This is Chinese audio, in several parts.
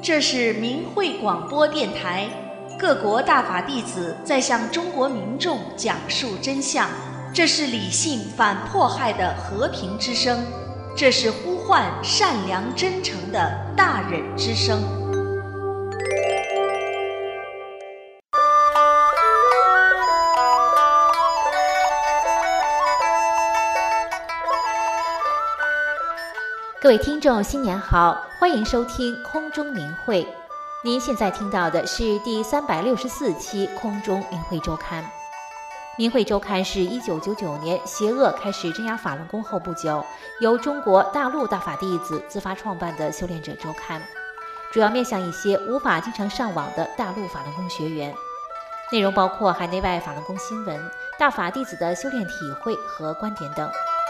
这是明慧广播电台，各国大法弟子在向中国民众讲述真相。这是理性反迫害的和平之声，这是呼唤善良真诚的大忍之声。 各位听众新年好，欢迎收听空中明慧。您现在听到的是第364期空中明慧周刊。明慧周刊是1999年邪恶开始镇压法轮功后不久，由中国大陆大法弟子自发创办的修炼者周刊，主要面向一些无法经常上网的大陆法轮功学员。内容包括海内外法轮功新闻、大法弟子的修炼体会和观点等。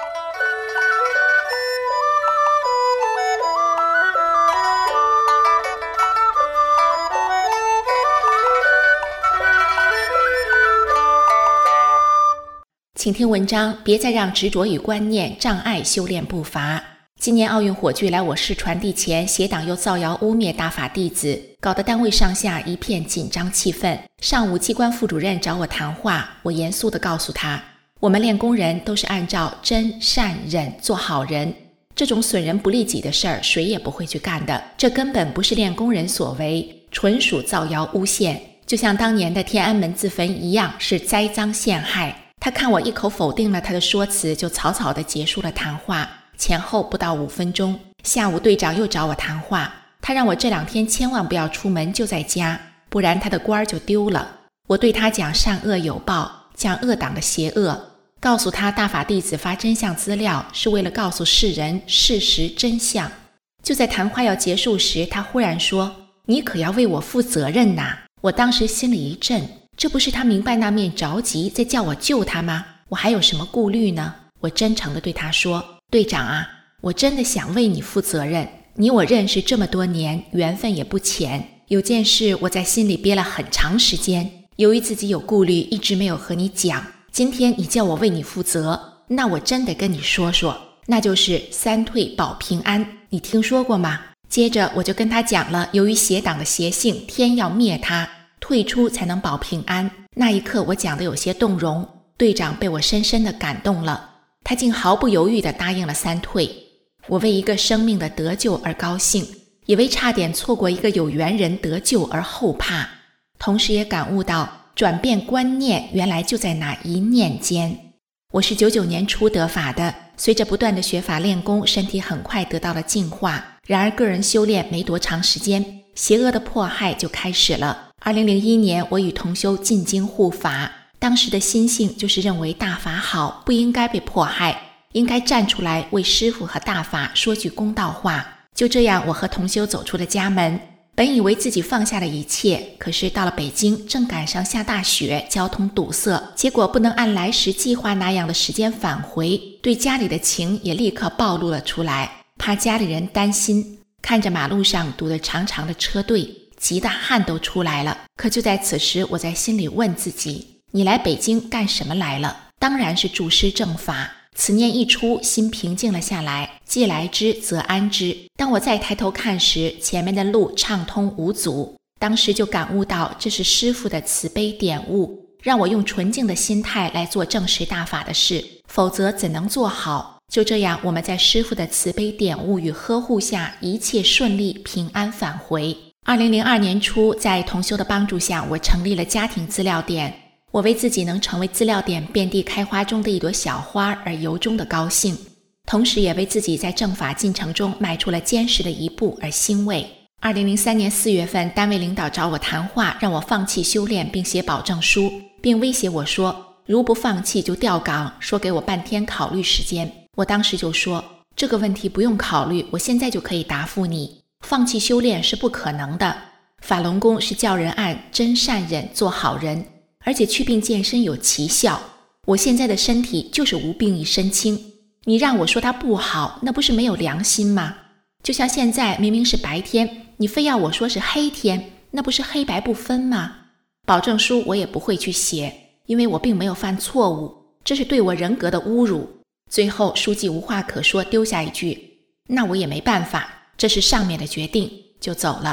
请听文章，别再让执着与观念障碍修炼步伐。今年奥运火炬来我市传递前，邪党又造谣污蔑大法弟子，搞得单位上下一片紧张气氛。上午机关副主任找我谈话，我严肃地告诉他，我们练功人都是按照真善忍做好人，这种损人不利己的事儿谁也不会去干的，这根本不是练功人所为，纯属造谣诬陷，就像当年的天安门自焚一样，是栽赃陷害。他看我一口否定了他的说辞，就草草地结束了谈话，前后不到5分钟。下午队长又找我谈话，他让我这2天千万不要出门，就在家，不然他的官就丢了。我对他讲善恶有报，讲恶党的邪恶，告诉他大法弟子发真相资料是为了告诉世人事实真相。就在谈话要结束时，他忽然说，你可要为我负责任呐。我当时心里一震，这不是他明白那面着急在叫我救他吗？我还有什么顾虑呢？我真诚地对他说，队长啊，我真的想为你负责任，你我认识这么多年，缘分也不浅，有件事我在心里憋了很长时间，由于自己有顾虑，一直没有和你讲，今天你叫我为你负责，那我真得跟你说说，那就是3退保平安，你听说过吗？接着我就跟他讲了，由于邪党的邪性，天要灭他，退出才能保平安。那一刻我讲得有些动容，队长被我深深地感动了，他竟毫不犹豫地答应了3退。我为一个生命的得救而高兴，也为差点错过一个有缘人得救而后怕，同时也感悟到转变观念原来就在那一念间。我是99年初得法的，随着不断的学法练功，身体很快得到了净化。然而个人修炼没多长时间，邪恶的迫害就开始了。2001年我与同修进京护法，当时的心性就是认为大法好，不应该被迫害，应该站出来为师父和大法说句公道话。就这样，我和同修走出了家门，本以为自己放下了一切，可是到了北京，正赶上下大雪，交通堵塞，结果不能按来时计划那样的时间返回，对家里的情也立刻暴露了出来，怕家里人担心，看着马路上堵得长长的车队，急得汗都出来了。可就在此时，我在心里问自己，你来北京干什么来了？当然是助师正法。此念一出，心平静了下来，既来之则安之。当我再抬头看时，前面的路畅通无阻，当时就感悟到这是师父的慈悲点悟，让我用纯净的心态来做正实大法的事，否则怎能做好？就这样，我们在师父的慈悲点悟与呵护下，一切顺利平安返回。2002年初，在同修的帮助下，我成立了家庭资料点。我为自己能成为资料点遍地开花中的一朵小花而由衷的高兴，同时也为自己在正法进程中迈出了坚实的一步而欣慰。2003年4月份，单位领导找我谈话，让我放弃修炼并写保证书，并威胁我说，如不放弃就调岗，说给我半天考虑时间。我当时就说，这个问题不用考虑，我现在就可以答复你，放弃修炼是不可能的。法轮功是叫人按真善忍做好人，而且祛病健身有奇效，我现在的身体就是无病一身轻，你让我说它不好，那不是没有良心吗？就像现在明明是白天，你非要我说是黑天，那不是黑白不分吗？保证书我也不会去写，因为我并没有犯错误，这是对我人格的侮辱。最后书记无话可说，丢下一句，那我也没办法，这是上面的决定，就走了。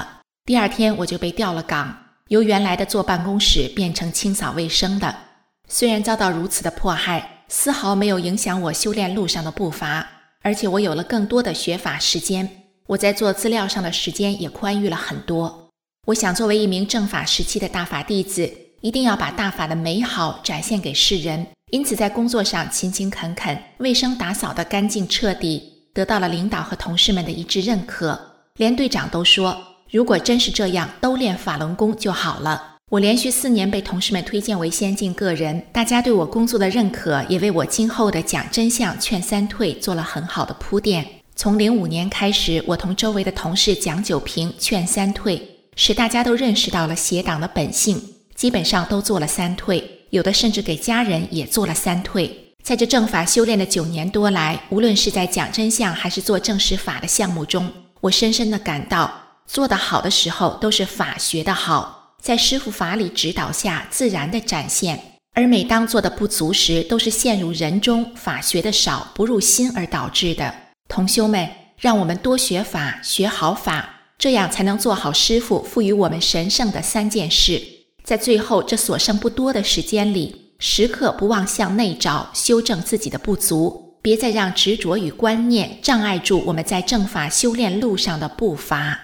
第二天我就被调了岗，由原来的坐办公室变成清扫卫生的。虽然遭到如此的迫害，丝毫没有影响我修炼路上的步伐，而且我有了更多的学法时间，我在做资料上的时间也宽裕了很多。我想作为一名正法时期的大法弟子，一定要把大法的美好展现给世人，因此在工作上勤勤恳恳，卫生打扫得干净彻底，得到了领导和同事们的一致认可。连队长都说，如果真是这样，都练法轮功就好了。我连续4年被同事们推荐为先进个人，大家对我工作的认可也为我今后的讲真相劝三退做了很好的铺垫。从05年开始，我同周围的同事讲九平劝三退，使大家都认识到了邪党的本性，基本上都做了三退，有的甚至给家人也做了三退。在这正法修炼的9年多来，无论是在讲真相还是做正实法的项目中，我深深地感到，做得好的时候都是法学的好，在师父法理指导下自然的展现；而每当做得不足时，都是陷入人中，法学的少，不入心而导致的。同修们，让我们多学法，学好法，这样才能做好师父赋予我们神圣的3件事。在最后这所剩不多的时间里，时刻不忘向内找，修正自己的不足，别再让执着与观念障碍住我们在正法修炼路上的步伐。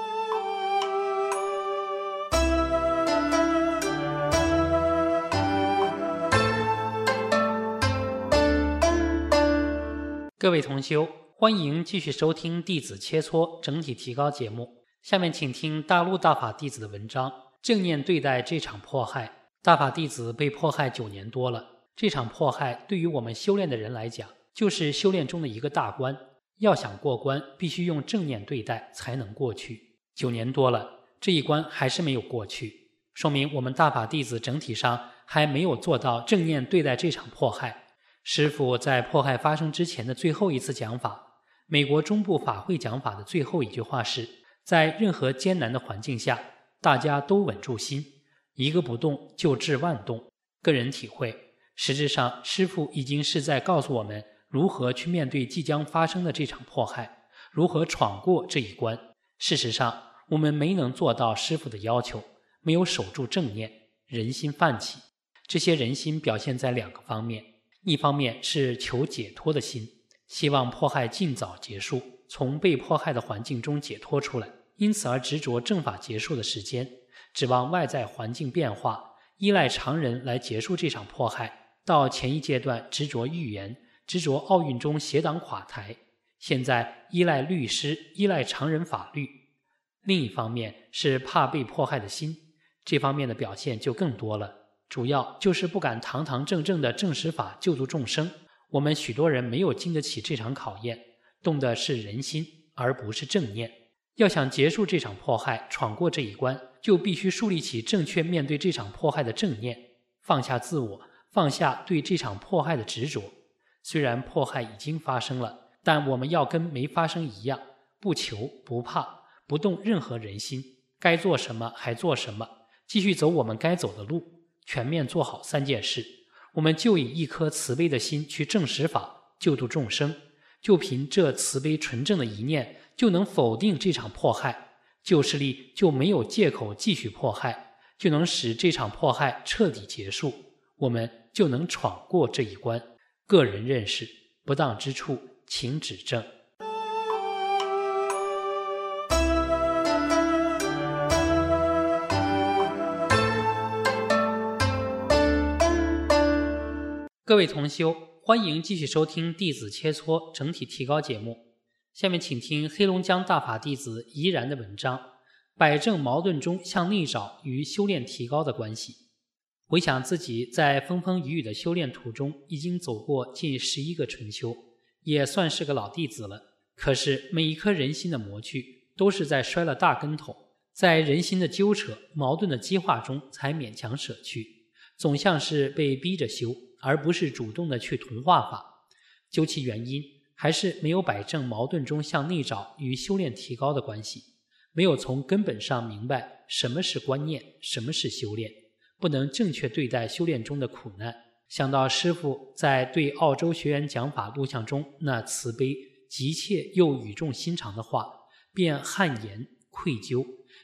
各位同修，欢迎继续收听弟子切磋整体提高节目。下面请听大陆大法弟子的文章，正念对待这场迫害。大法弟子被迫害9年多了，这场迫害对于我们修炼的人来讲，就是修炼中的一个大关。要想过关，必须用正念对待才能过去。9年多了，这一关还是没有过去，说明我们大法弟子整体上还没有做到正念对待这场迫害。师父在迫害发生之前的最后一次讲法，美国中部法会讲法的最后一句话是，在任何艰难的环境下，大家都稳住心，一个不动就治万动。个人体会，实质上师父已经是在告诉我们如何去面对即将发生的这场迫害，如何闯过这一关。事实上，我们没能做到师父的要求，没有守住正念，人心泛起。这些人心表现在2个方面，一方面是求解脱的心，希望迫害尽早结束，从被迫害的环境中解脱出来，因此而执着正法结束的时间，指望外在环境变化，依赖常人来结束这场迫害。到前一阶段执着预言，执着奥运中邪党垮台，现在依赖律师，依赖常人法律。另一方面是怕被迫害的心，这方面的表现就更多了，主要就是不敢堂堂正正的正实法救度众生。我们许多人没有经得起这场考验，动的是人心，而不是正念。要想结束这场迫害，闯过这一关，就必须树立起正确面对这场迫害的正念，放下自我，放下对这场迫害的执着。虽然迫害已经发生了，但我们要跟没发生一样，不求不怕，不动任何人心，该做什么还做什么，继续走我们该走的路，全面做好3件事。我们就以一颗慈悲的心去正实法，救度众生，就凭这慈悲纯正的一念，就能否定这场迫害，旧势力就没有借口继续迫害，就能使这场迫害彻底结束，我们就能闯过这一关。个人认识不当之处，请指正。各位同修，欢迎继续收听弟子切磋整体提高节目。下面请听黑龙江大法弟子怡然的文章，摆正矛盾中向内找与修炼提高的关系。回想自己在风风雨雨的修炼途中，已经走过近11个春秋，也算是个老弟子了。可是每一颗人心的磨去，都是在摔了大跟头，在人心的纠扯、矛盾的激化中才勉强舍去，总像是被逼着修，而不是主动的去同化法。究其原因，还是没有摆正矛盾中向内找与修炼提高的关系，没有从根本上明白什么是观念，什么是修炼，不能正确对待修炼中的苦难。想到师父在对澳洲学员讲法录像中那慈悲、急切又语重心长的话，便汗颜愧疚，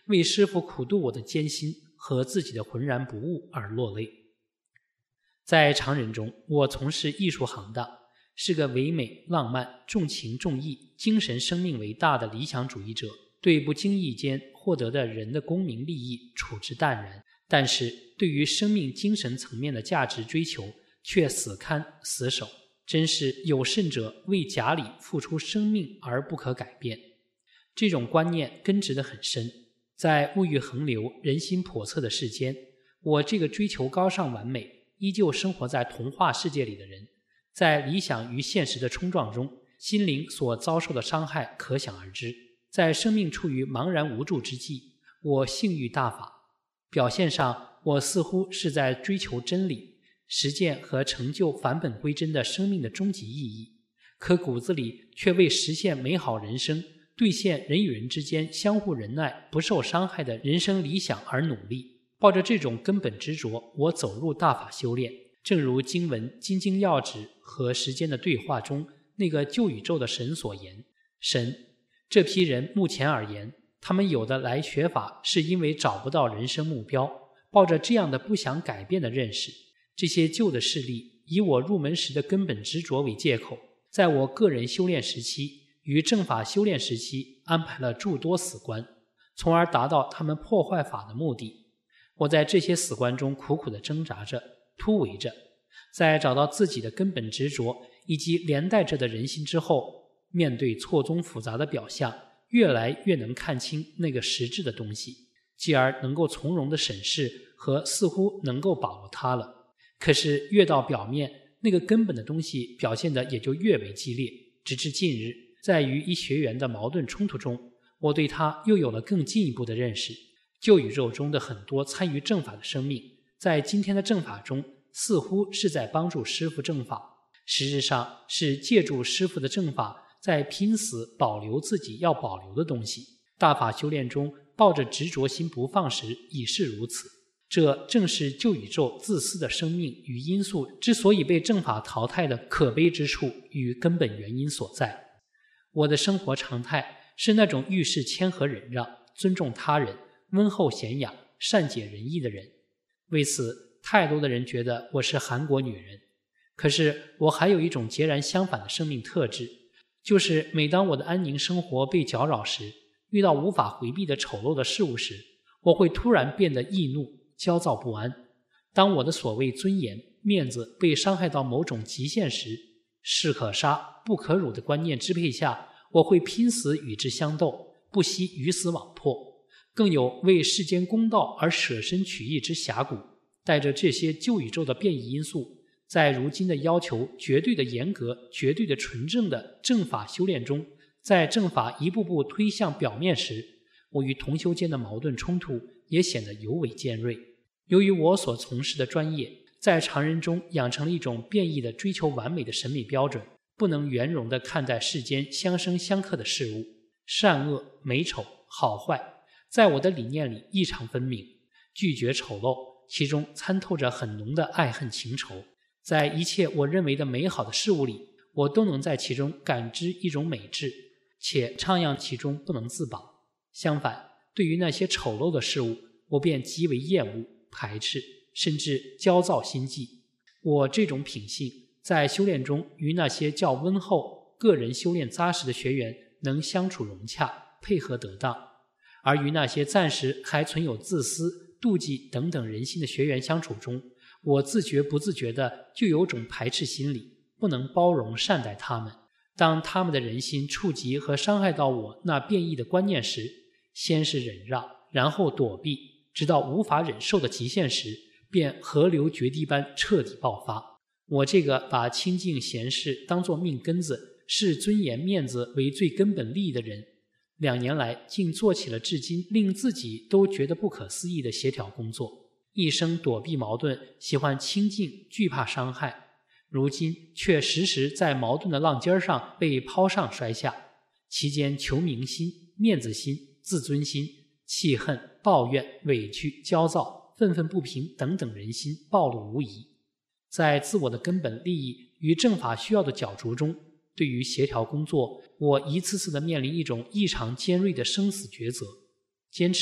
为师父苦度我的艰辛和自己的浑然不悟而落泪。在常人中，我从事艺术行当，是个唯美浪漫、重情重义、精神生命为大的理想主义者，对不经意间获得的人的功名利益处之淡然，但是对于生命精神层面的价值追求却死看死守，真是有甚者为假理付出生命而不可改变。这种观念根植得很深，在物欲横流、人心叵测的世间，我这个追求高尚完美、依旧生活在童话世界里的人，在理想与现实的冲撞中，心灵所遭受的伤害可想而知。在生命处于茫然无助之际，我性欲大法，表现上我似乎是在追求真理，实践和成就返本归真的生命的终极意义，可骨子里却为实现美好人生、兑现人与人之间相互仁爱、不受伤害的人生理想而努力。抱着这种根本执着，我走入大法修炼。正如经文金经要旨和时间的对话中那个旧宇宙的神所言，神这批人目前而言，他们有的来学法是因为找不到人生目标，抱着这样的不想改变的认识，这些旧的势力以我入门时的根本执着为借口，在我个人修炼时期与正法修炼时期安排了诸多死关，从而达到他们破坏法的目的。我在这些死关中苦苦地挣扎着、突围着，在找到自己的根本执着以及连带着的人心之后，面对错综复杂的表象，越来越能看清那个实质的东西，继而能够从容地审视和似乎能够把握它了。可是越到表面，那个根本的东西表现得也就越为激烈，直至近日，在与一学员的矛盾冲突中，我对他又有了更进一步的认识。旧宇宙中的很多参与正法的生命，在今天的正法中似乎是在帮助师父正法，实质上是借助师父的正法在拼死保留自己要保留的东西。大法修炼中抱着执着心不放时已是如此，这正是旧宇宙自私的生命与因素之所以被正法淘汰的可悲之处与根本原因所在。我的生活常态是那种遇事谦和忍让、尊重他人、温厚贤雅、善解人意的人，为此太多的人觉得我是韩国女人。可是我还有一种截然相反的生命特质，就是每当我的安宁生活被搅扰时，遇到无法回避的丑陋的事物时，我会突然变得易怒、焦躁不安。当我的所谓尊严、面子被伤害到某种极限时，士可杀不可辱的观念支配下，我会拼死与之相斗，不惜鱼死网破，更有为世间公道而舍身取义之侠骨。带着这些旧宇宙的变异因素，在如今的要求绝对的严格、绝对的纯正的正法修炼中，在正法一步步推向表面时，我与同修间的矛盾冲突也显得尤为尖锐。由于我所从事的专业在常人中养成了一种变异的追求完美的审美标准，不能圆融地看待世间相生相克的事物，善恶、美丑、好坏在我的理念里异常分明，拒绝丑陋，其中参透着很浓的爱恨情仇。在一切我认为的美好的事物里，我都能在其中感知一种美质，且徜徉其中不能自拔。相反，对于那些丑陋的事物，我便极为厌恶、排斥，甚至焦躁心悸。我这种品性在修炼中与那些较温厚、个人修炼扎实的学员能相处融洽，配合得当，而与那些暂时还存有自私、妒忌等等人心的学员相处中，我自觉不自觉的就有种排斥心理，不能包容善待他们。当他们的人心触及和伤害到我那变异的观念时，先是忍让，然后躲避，直到无法忍受的极限时，便河流决堤般彻底爆发。我这个把清净闲事当作命根子，视尊严面子为最根本利益的人，2年来竟做起了至今令自己都觉得不可思议的协调工作，一生躲避矛盾，喜欢清静，惧怕伤害，如今却时时在矛盾的浪尖上被抛上摔下，其间求名心、面子心、自尊心、气恨、抱怨、委屈、焦躁、愤愤不平等等人心暴露无遗。在自我的根本利益与正法需要的角逐中，对于协调工作，我一次次地面临一种异常尖锐的生死抉择：坚持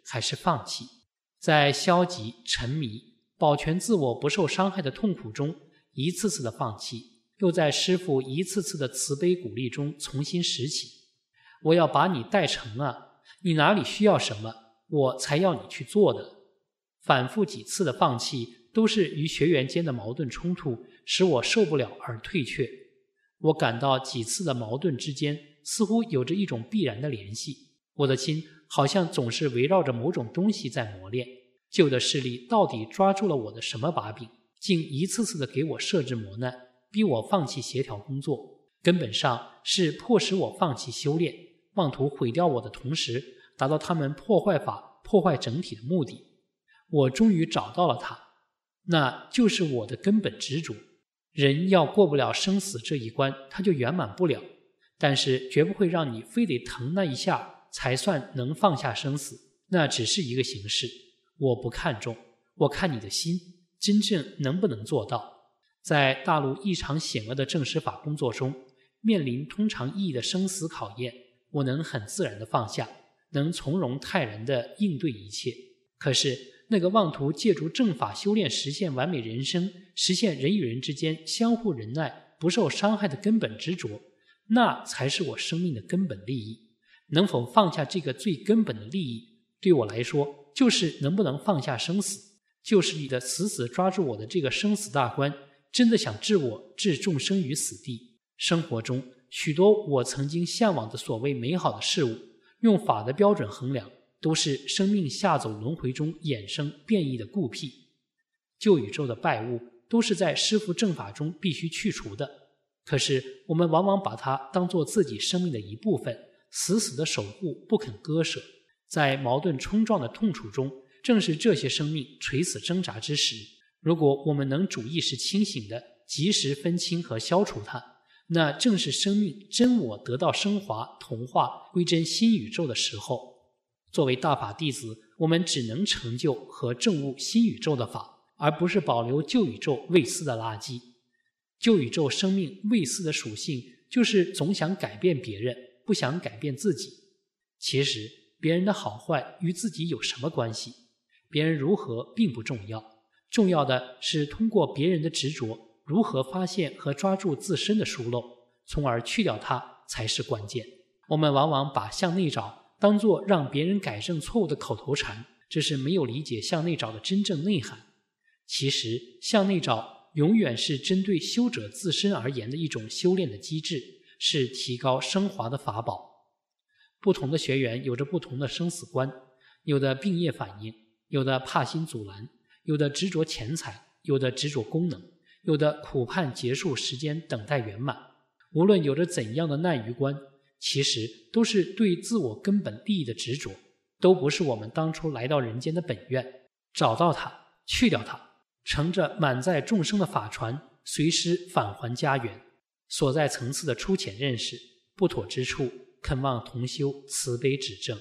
还是放弃？在消极、沉迷、保全自我不受伤害的痛苦中一次次的放弃，又在师父一次次的慈悲鼓励中重新拾起。我要把你带成啊，你哪里需要什么，我才要你去做的。反复几次的放弃，都是与学员间的矛盾冲突使我受不了而退却。我感到几次的矛盾之间似乎有着一种必然的联系，我的心好像总是围绕着某种东西在磨练。旧的势力到底抓住了我的什么把柄，竟一次次的给我设置磨难，逼我放弃协调工作，根本上是迫使我放弃修炼，妄图毁掉我的同时，达到他们破坏法、破坏整体的目的。我终于找到了它，那就是我的根本执着。人要过不了生死这一关，他就圆满不了，但是绝不会让你非得疼那一下才算能放下生死，那只是一个形式。我不看重，我看你的心真正能不能做到。在大陆异常险恶的正实法工作中，面临通常意义的生死考验，我能很自然地放下，能从容泰然地应对一切。可是那个妄图借助正法修炼实现完美人生，实现人与人之间相互仁爱不受伤害的根本执着，那才是我生命的根本利益。能否放下这个最根本的利益，对我来说就是能不能放下生死。就是你的死死抓住我的这个生死大关，真的想置我置众生于死地。生活中许多我曾经向往的所谓美好的事物，用法的标准衡量，都是生命下走轮回中衍生变异的故癖。旧宇宙的败物都是在师父正法中必须去除的，可是我们往往把它当作自己生命的一部分，死死地守护不肯割舍。在矛盾冲撞的痛楚中，正是这些生命垂死挣扎之时。如果我们能主意识清醒地及时分清和消除它，那正是生命真我得到升华、同化、归真新宇宙的时候。作为大法弟子，我们只能成就和证悟新宇宙的法，而不是保留旧宇宙未死的垃圾。旧宇宙生命未死的属性，就是总想改变别人，不想改变自己。其实别人的好坏与自己有什么关系？别人如何并不重要，重要的是通过别人的执着，如何发现和抓住自身的疏漏，从而去掉它才是关键。我们往往把向内找当作让别人改正错误的口头禅，这是没有理解向内找的真正内涵。其实向内找永远是针对修者自身而言的一种修炼的机制，是提高升华的法宝。不同的学员有着不同的生死观，有的病业反应，有的怕心阻拦，有的执着钱财，有的执着功能，有的苦盼结束时间等待圆满。无论有着怎样的难于观，其实都是对自我根本利益的执着，都不是我们当初来到人间的本愿。找到它，去掉它，乘着满载众生的法船，随师返还家园。所在层次的粗浅认识，不妥之处，恳望同修慈悲指正。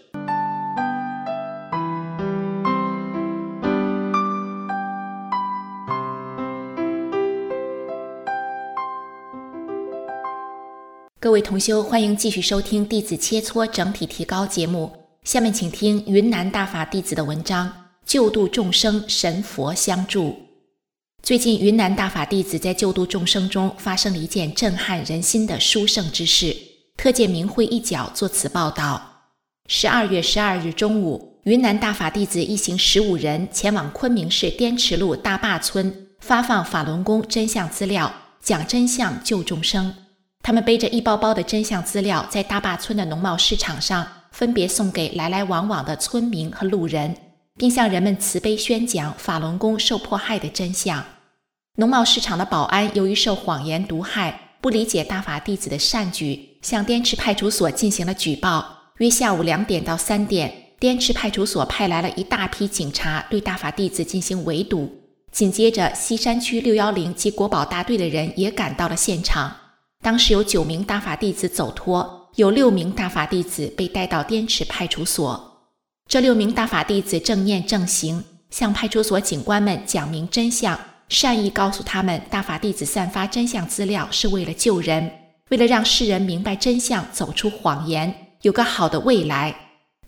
各位同修，欢迎继续收听弟子切磋整体提高节目。下面请听云南大法弟子的文章，救度众生，神佛相助。最近云南大法弟子在救度众生中发生了一件震撼人心的殊胜之事，特借明慧一角做此报道。12月12日中午，云南大法弟子一行15人前往昆明市滇池路大坝村发放法轮功真相资料，讲真相救众生。他们背着一包包的真相资料，在大坝村的农贸市场上分别送给来来往往的村民和路人，并向人们慈悲宣讲法轮功受迫害的真相。农贸市场的保安由于受谎言毒害，不理解大法弟子的善举，向滇池派出所进行了举报。约下午2点到3点，滇池派出所派来了一大批警察，对大法弟子进行围堵。紧接着，西山区610及国保大队的人也赶到了现场。当时有9名大法弟子走脱，有6名大法弟子被带到滇池派出所。这6名大法弟子正念正行，向派出所警官们讲明真相，善意告诉他们，大法弟子散发真相资料是为了救人，为了让世人明白真相，走出谎言，有个好的未来。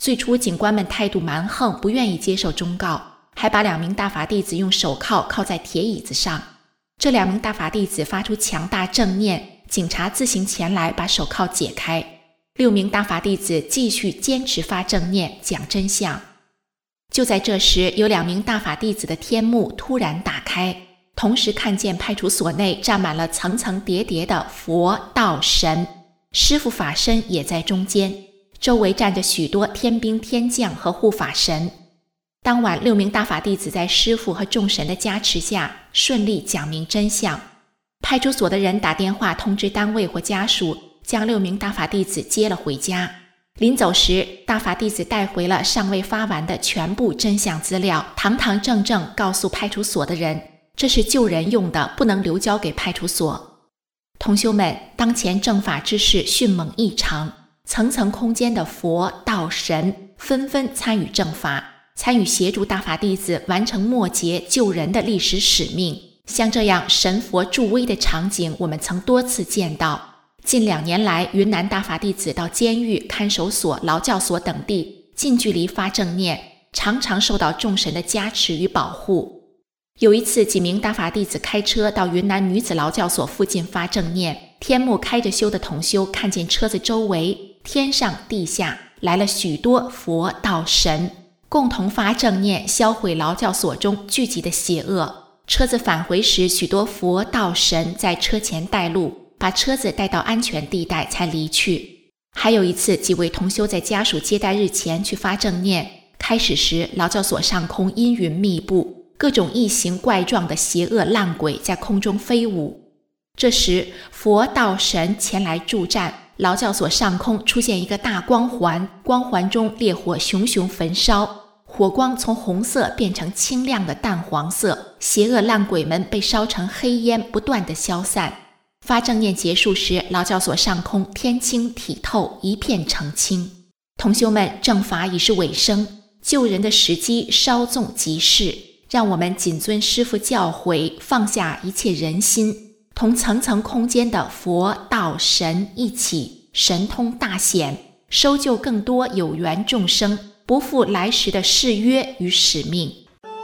最初警官们态度蛮横，不愿意接受忠告，还把2名大法弟子用手铐铐在铁椅子上。这2名大法弟子发出强大正念，警察自行前来把手铐解开。6名大法弟子继续坚持发正念，讲真相。就在这时，有2名大法弟子的天幕突然打开，同时看见派出所内站满了层层叠叠的佛道神，师父法身也在中间，周围站着许多天兵天将和护法神。当晚6名大法弟子在师父和众神的加持下顺利讲明真相。派出所的人打电话通知单位或家属，将6名大法弟子接了回家。临走时，大法弟子带回了尚未发完的全部真相资料，堂堂正正告诉派出所的人，这是救人用的，不能留交给派出所。同修们，当前正法之事迅猛异常，层层空间的佛道神纷纷参与正法，参与协助大法弟子完成末劫救人的历史使命。像这样神佛助威的场景，我们曾多次见到。近2年来，云南大法弟子到监狱、看守所、劳教所等地近距离发正念，常常受到众神的加持与保护。有一次，几名大法弟子开车到云南女子劳教所附近发正念，天幕开着修的同修看见车子周围天上地下来了许多佛道神，共同发正念，销毁劳教所中聚集的邪恶。车子返回时，许多佛道神在车前带路，把车子带到安全地带才离去。还有一次，几位同修在家属接待日前去发正念，开始时劳教所上空阴云密布，各种异形怪状的邪恶烂鬼在空中飞舞。这时佛道神前来助战，劳教所上空出现一个大光环，光环中烈火熊熊焚烧，火光从红色变成清亮的淡黄色，邪恶烂鬼们被烧成黑烟，不断地消散。发正念结束时，劳教所上空天清体透，一片澄清。同修们，正法已是尾声，救人的时机稍纵即逝，让我们谨遵师父教诲，放下一切人心，同层层空间的佛道神一起神通大显，收救更多有缘众生，不负来时的誓约与使命。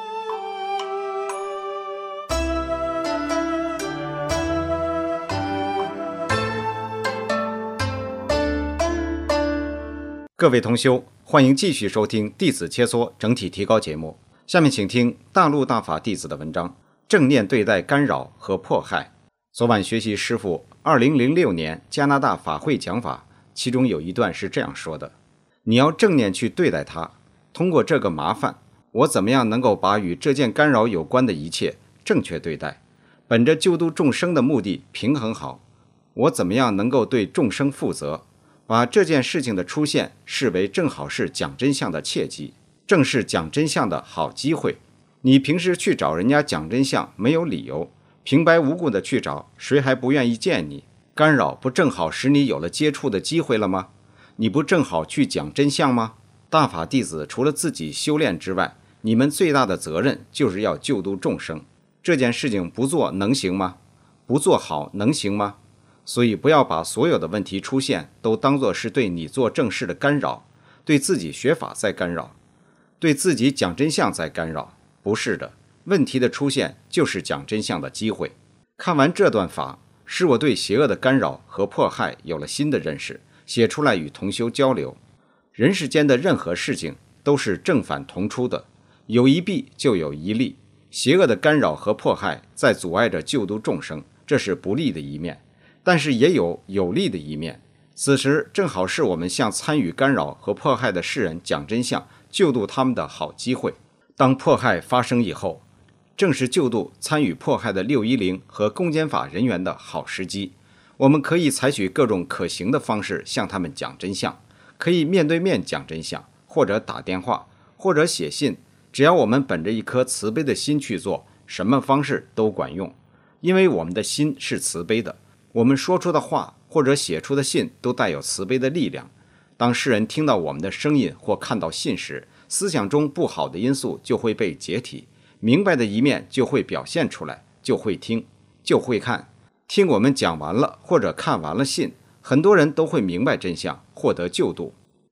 各位同修，欢迎继续收听弟子切磋整体提高节目。下面请听大陆大法弟子的文章：正念对待干扰和迫害。昨晚学习师父2006年加拿大法会讲法，其中有一段是这样说的：你要正念去对待它，通过这个麻烦，我怎么样能够把与这件干扰有关的一切正确对待，本着救度众生的目的平衡好，我怎么样能够对众生负责，把这件事情的出现视为正好是讲真相的契机，正是讲真相的好机会。你平时去找人家讲真相没有理由，平白无故的去找，谁还不愿意见你？干扰不正好使你有了接触的机会了吗？你不正好去讲真相吗？大法弟子除了自己修炼之外，你们最大的责任就是要救度众生。这件事情不做能行吗？不做好能行吗？所以不要把所有的问题出现都当作是对你做正事的干扰，对自己学法在干扰，对自己讲真相在干扰。不是的，问题的出现就是讲真相的机会。看完这段法，使我对邪恶的干扰和迫害有了新的认识，写出来与同修交流。人世间的任何事情都是正反同出的，有一弊就有一利。邪恶的干扰和迫害在阻碍着救度众生，这是不利的一面，但是也有有利的一面。此时正好是我们向参与干扰和迫害的世人讲真相，救度他们的好机会。当迫害发生以后，正是救度参与迫害的610和公检法人员的好时机。我们可以采取各种可行的方式向他们讲真相，可以面对面讲真相，或者打电话，或者写信。只要我们本着一颗慈悲的心去做，什么方式都管用。因为我们的心是慈悲的，我们说出的话或者写出的信都带有慈悲的力量。当世人听到我们的声音或看到信时，思想中不好的因素就会被解体，明白的一面就会表现出来，就会听，就会看。听我们讲完了或者看完了信，很多人都会明白真相，获得救度。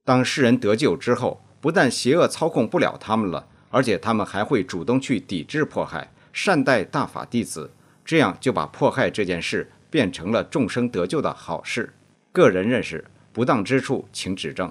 当世人得救之后，不但邪恶操控不了他们了，而且他们还会主动去抵制迫害，善待大法弟子，这样就把迫害这件事变成了众生得救的好事。个人认识不当之处，请指正。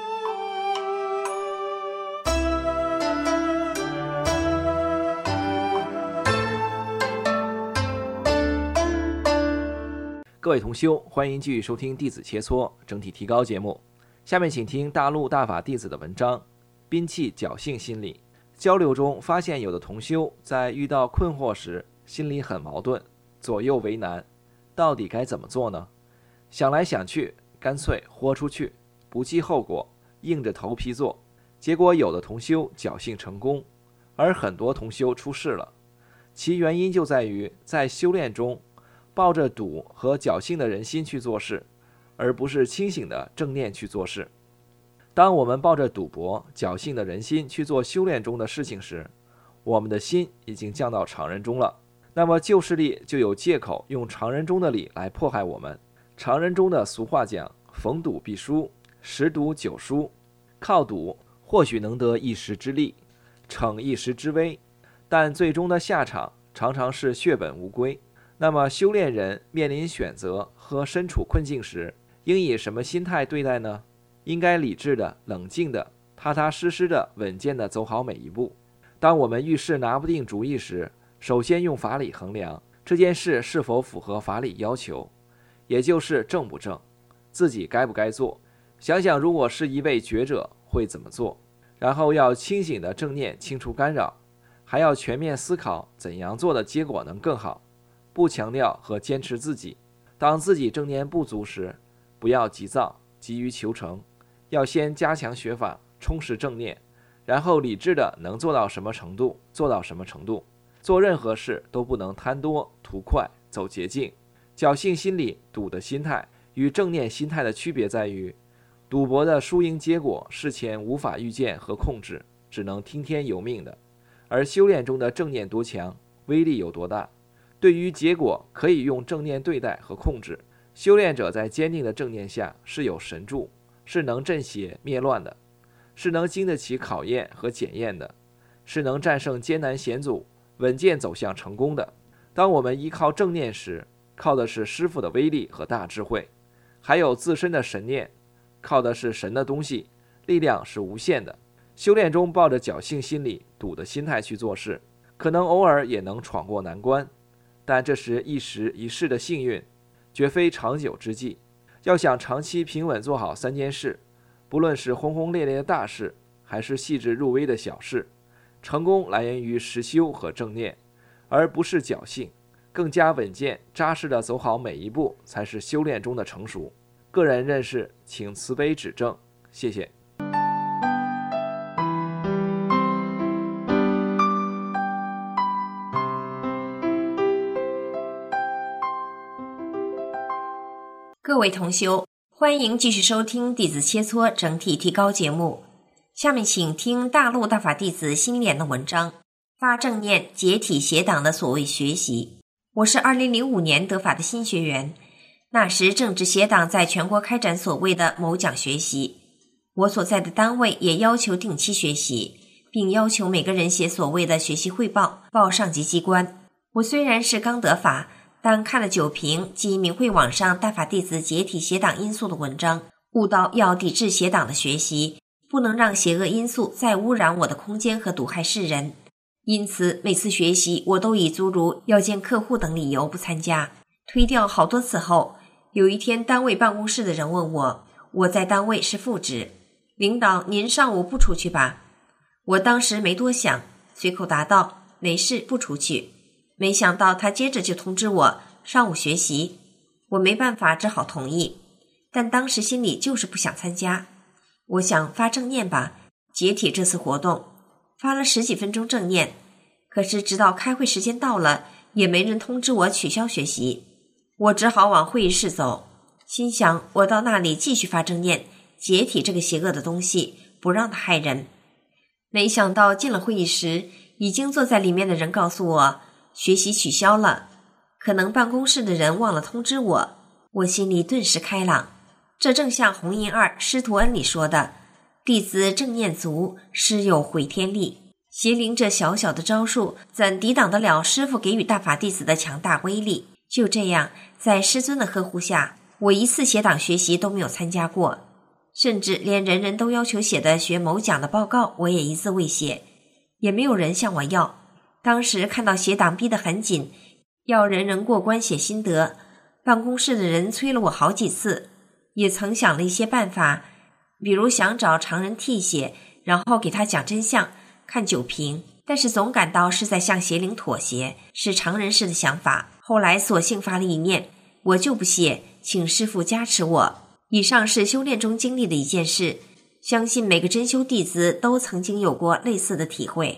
各位同修，欢迎继续收听弟子切磋整体提高节目。下面请听大陆大法弟子的文章，摒弃侥幸心理。交流中发现，有的同修在遇到困惑时，心里很矛盾，左右为难，到底该怎么做呢？想来想去，干脆豁出去，不计后果，硬着头皮做。结果有的同修侥幸成功，而很多同修出事了。其原因就在于在修炼中抱着赌和侥幸的人心去做事，而不是清醒的正念去做事。当我们抱着赌博、侥幸的人心去做修炼中的事情时，我们的心已经降到常人中了。那么旧势力就有借口用常人中的理来迫害我们。常人中的俗话讲，逢赌必输，10赌9输。靠赌或许能得一时之利，逞一时之威，但最终的下场常常是血本无归。那么修炼人面临选择和身处困境时，应以什么心态对待呢？应该理智的、冷静的、踏踏实实的、稳健的走好每一步。当我们遇事拿不定主意时，首先用法理衡量这件事是否符合法理要求，也就是正不正，自己该不该做。想想如果是一位觉者会怎么做，然后要清醒的正念清除干扰，还要全面思考怎样做的结果能更好。不强调和坚持自己，当自己正念不足时，不要急躁急于求成，要先加强学法，充实正念，然后理智的能做到什么程度做到什么程度。做任何事都不能贪多图快走捷径。侥幸心理赌的心态与正念心态的区别在于，赌博的输赢结果事前无法预见和控制，只能听天由命的，而修炼中的正念多强，威力有多大，对于结果可以用正念对待和控制。修炼者在坚定的正念下是有神助，是能镇邪灭乱的，是能经得起考验和检验的，是能战胜艰难险阻，稳健走向成功的。当我们依靠正念时，靠的是师父的威力和大智慧，还有自身的神念，靠的是神的东西，力量是无限的。修炼中抱着侥幸心理赌的心态去做事，可能偶尔也能闯过难关，但这是一时一世的幸运，绝非长久之计。要想长期平稳做好3件事，不论是轰轰烈烈的大事，还是细致入微的小事，成功来源于实修和正念，而不是侥幸。更加稳健扎实地走好每一步，才是修炼中的成熟。个人认识请慈悲指正，谢谢。 各位同修，欢迎继续收听弟子切磋整体提高节目。下面请听大陆大法弟子心莲的文章，发正念解体邪党的所谓学习。我是2005年得法的新学员，那时正值邪党在全国开展所谓的某讲学习，我所在的单位也要求定期学习，并要求每个人写所谓的学习汇报，报上级机关。我虽然是刚得法，但看了9评及明慧网上大法弟子解体邪党因素的文章，悟到要抵制邪党的学习，不能让邪恶因素再污染我的空间和毒害世人。因此每次学习我都以诸如要见客户等理由不参加。推掉好多次后，有一天单位办公室的人问我在单位是副职，领导您上午不出去吧？我当时没多想，随口答道没事不出去。没想到他接着就通知我上午学习，我没办法只好同意，但当时心里就是不想参加。我想发正念吧，解体这次活动，发了10几分钟正念，可是直到开会时间到了，也没人通知我取消学习，我只好往会议室走，心想我到那里继续发正念，解体这个邪恶的东西，不让它害人。没想到进了会议室，已经坐在里面的人告诉我学习取消了，可能办公室的人忘了通知我，我心里顿时开朗。这正像弘音2师徒恩里说的， 弟子正念足，师有回天力。邪灵这小小的招数，怎抵挡得了师父给予大法弟子的强大威力？就这样，在师尊的呵护下，我一次邪党学习都没有参加过，甚至连人人都要求写的学某讲的报告，我也一字未写，也没有人向我要。当时看到邪党逼得很紧，要人人过关写心得，办公室的人催了我好几次，也曾想了一些办法，比如想找常人替写，然后给他讲真相，看酒评，但是总感到是在向邪灵妥协，是常人式的想法。后来索性发了一念，我就不写，请师父加持我。以上是修炼中经历的一件事，相信每个真修弟子都曾经有过类似的体会。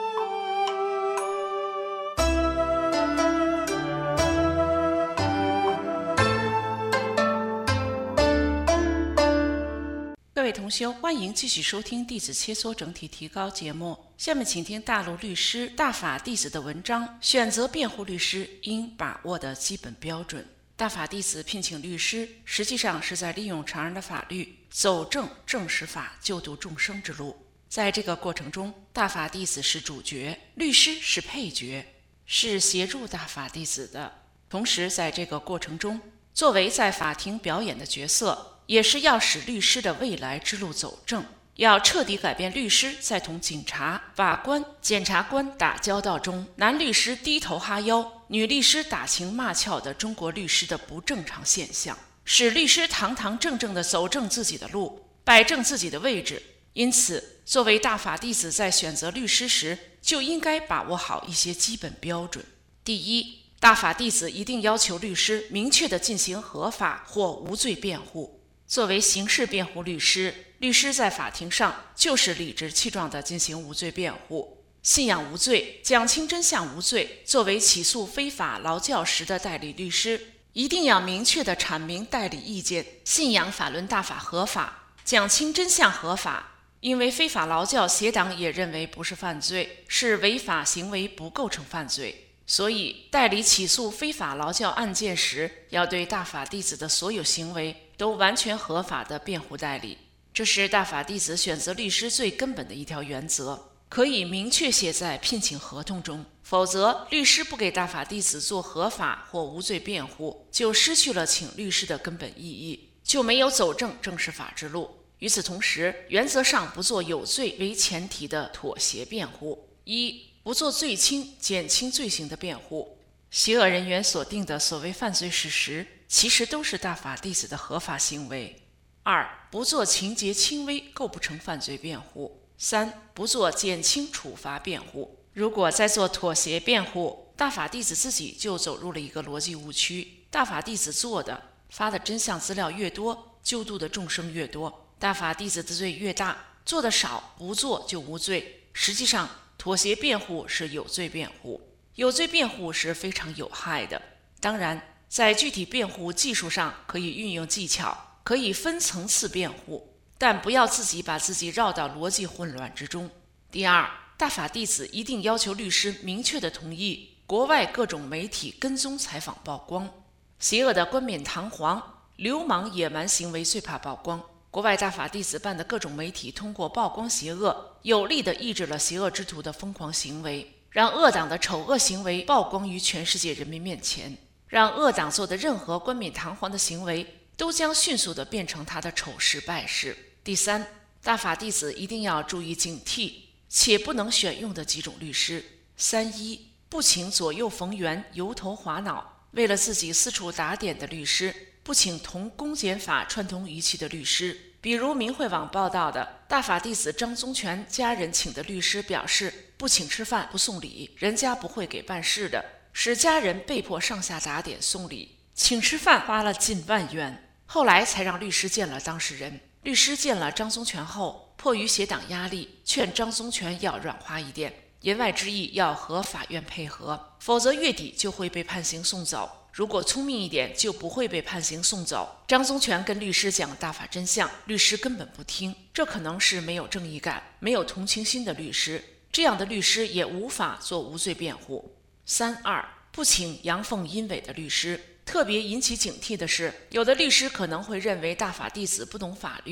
各位同修，欢迎继续收听弟子切磋整体提高节目。下面请听大陆律师大法弟子的文章，选择辩护律师应把握的基本标准。大法弟子聘请律师，实际上是在利用常人的法律，走正正实法，救度众生之路。在这个过程中，大法弟子是主角，律师是配角，是协助大法弟子的。同时在这个过程中，作为在法庭表演的角色，也是要使律师的未来之路走正，要彻底改变律师在同警察、法官、检察官打交道中，男律师低头哈腰，女律师打情骂俏的中国律师的不正常现象，使律师堂堂正正地走正自己的路，摆正自己的位置。因此，作为大法弟子在选择律师时，就应该把握好一些基本标准。第一，大法弟子一定要求律师明确地进行合法或无罪辩护。作为刑事辩护律师，律师在法庭上就是理直气壮地进行无罪辩护，信仰无罪，讲清真相无罪。作为起诉非法劳教时的代理律师，一定要明确地阐明代理意见，信仰法轮大法合法，讲清真相合法。因为非法劳教，邪党也认为不是犯罪，是违法行为，不构成犯罪。所以代理起诉非法劳教案件时，要对大法弟子的所有行为都完全合法的辩护代理，这是大法弟子选择律师最根本的一条原则，可以明确写在聘请合同中。否则，律师不给大法弟子做合法或无罪辩护，就失去了请律师的根本意义，就没有走正正式法之路。与此同时，原则上不做有罪为前提的妥协辩护。一、不做罪轻、减轻罪行的辩护。邪恶人员所定的所谓犯罪事实，其实都是大法弟子的合法行为。二、不做情节轻微、构不成犯罪辩护。三、不做减轻处罚辩护。如果在做妥协辩护，大法弟子自己就走入了一个逻辑误区。大法弟子做的、发的真相资料越多，救度的众生越多。大法弟子的罪越大，做的少，不做就无罪。实际上，妥协辩护是有罪辩护，有罪辩护是非常有害的。当然，在具体辩护技术上可以运用技巧，可以分层次辩护，但不要自己把自己绕到逻辑混乱之中。第二，大法弟子一定要求律师明确的同意国外各种媒体跟踪采访曝光。邪恶的冠冕堂皇、流氓野蛮行为最怕曝光。国外大法弟子办的各种媒体通过曝光邪恶，有力地抑制了邪恶之徒的疯狂行为，让恶党的丑恶行为曝光于全世界人民面前，让恶党做的任何冠冕堂皇的行为都将迅速地变成他的丑事败事。第三，大法弟子一定要注意警惕且不能选用的几种律师。3.1，不请左右逢源、油头滑脑，为了自己四处打点的律师，不请同公检法串通一气的律师。比如明慧网报道的大法弟子张宗全家人请的律师表示，不请吃饭不送礼，人家不会给办事的，使家人被迫上下打点送礼，请吃饭花了近万元。后来才让律师见了当事人，律师见了张宗全后，迫于邪党压力，劝张宗全要软化一点，言外之意要和法院配合，否则月底就会被判刑送走，如果聪明一点就不会被判刑送走。张宗全跟律师讲大法真相，律师根本不听，这可能是没有正义感、没有同情心的律师，这样的律师也无法做无罪辩护。3.2，不请阳奉阴违的律师。特别引起警惕的是，有的律师可能会认为大法弟子不懂法律，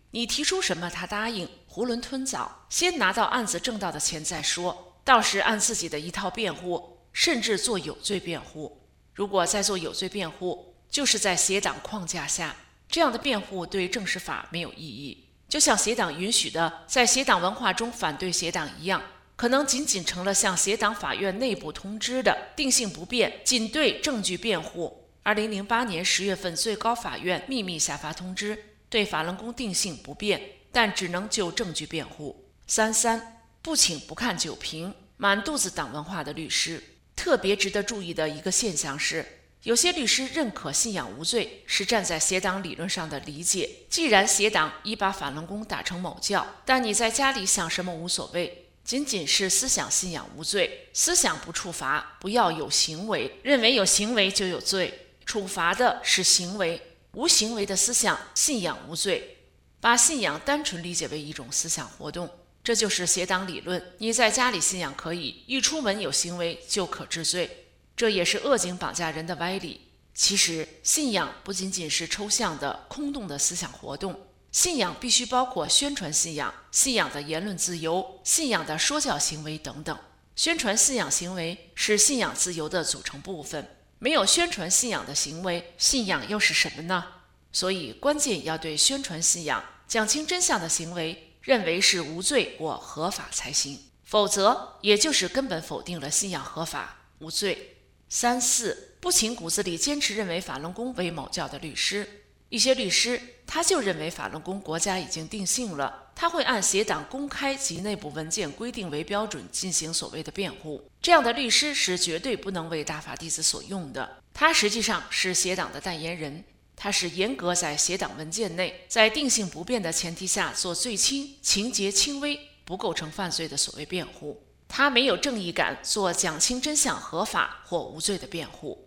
你提出什么他答应，囫囵吞枣，先拿到案子挣到的钱再说，到时按自己的一套辩护，甚至做有罪辩护。如果再做有罪辩护，就是在邪党框架下，这样的辩护对政史法没有意义，就像邪党允许的在邪党文化中反对邪党一样，可能仅仅成了向邪党法院内部通知的定性不变，仅对证据辩护。2008年10月份最高法院秘密下发通知，对法轮功定性不变，但只能就证据辩护。33不请不看酒瓶，满肚子党文化的律师。特别值得注意的一个现象是，有些律师认可信仰无罪，是站在邪党理论上的理解。既然邪党已把法轮功打成某教，但你在家里想什么无所谓，仅仅是思想信仰无罪，思想不处罚，不要有行为，认为有行为就有罪，处罚的是行为，无行为的思想信仰无罪。把信仰单纯理解为一种思想活动，这就是邪党理论。你在家里信仰可以，一出门有行为就可治罪，这也是恶警绑架人的歪理。其实信仰不仅仅是抽象的空洞的思想活动，信仰必须包括宣传信仰、信仰的言论自由、信仰的说教行为等等。宣传信仰行为是信仰自由的组成部分，没有宣传信仰的行为，信仰又是什么呢？所以关键要对宣传信仰、讲清真相的行为认为是无罪或合法才行，否则也就是根本否定了信仰合法无罪。34不请骨子里坚持认为法轮功为某教的律师。一些律师他就认为法轮功国家已经定性了，他会按邪党公开及内部文件规定为标准进行所谓的辩护。这样的律师是绝对不能为大法弟子所用的，他实际上是邪党的代言人，他是严格在邪党文件内，在定性不变的前提下做最轻、情节轻微、不构成犯罪的所谓辩护。他没有正义感，做讲清真相合法或无罪的辩护。